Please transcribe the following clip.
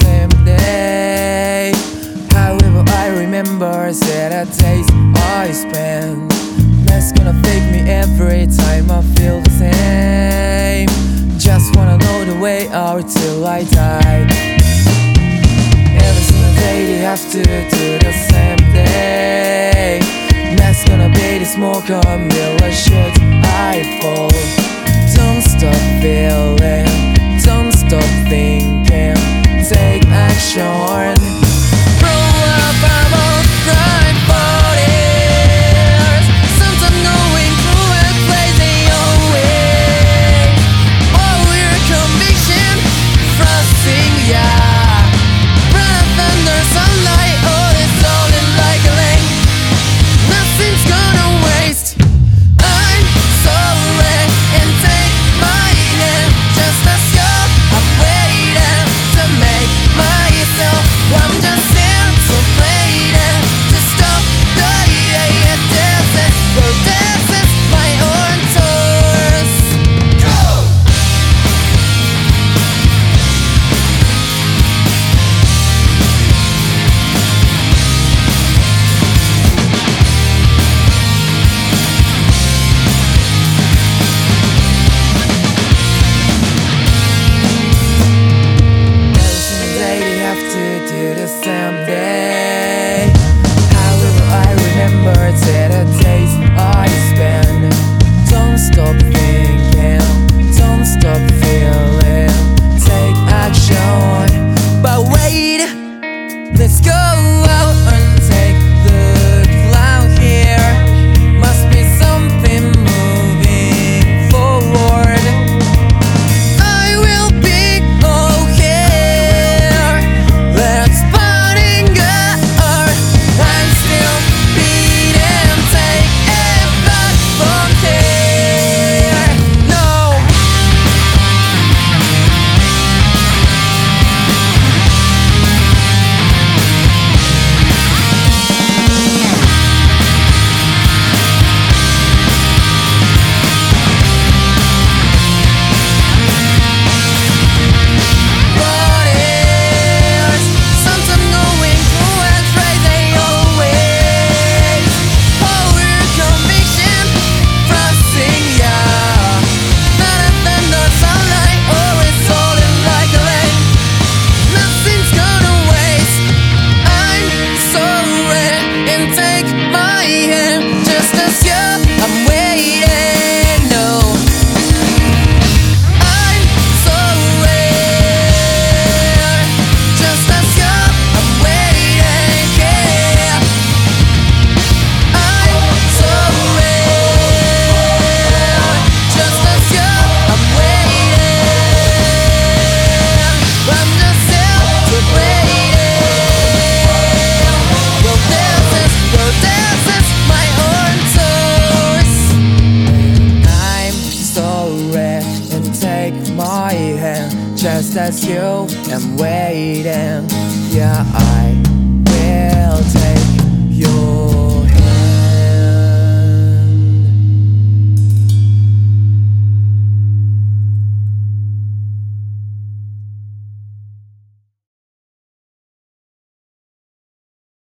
same day. However, I remember that a taste I spent. That's gonna fake me every time I feel the same. Just wanna know the way out till I die. Every single day they have to do the same day. That's gonna be the smoke on me, or should I fall? Don't stop feeling, don't stop thinking, take action. Grow up, I won't cry for years. Sometimes going through a crazy old way. All your conviction, frosting, yeah. Run thunder, sunlight, all is solid like a lake. Nothing's gonna waste. I'm sorry and take my hand. Just as you're, I'm waiting to make myself. I'm just anticipating to stop the dances. Well, this is my own choice. Go! Do the same day. However, I remember that a days I spent. Don't stop thinking, don't stop feeling, take action. But wait, let's go out and take the cloud here. Must be something moving forward. I will be okay. Let's parting up. I'm still beating, take it back from here. No. Just as you, I'm waiting, yeah.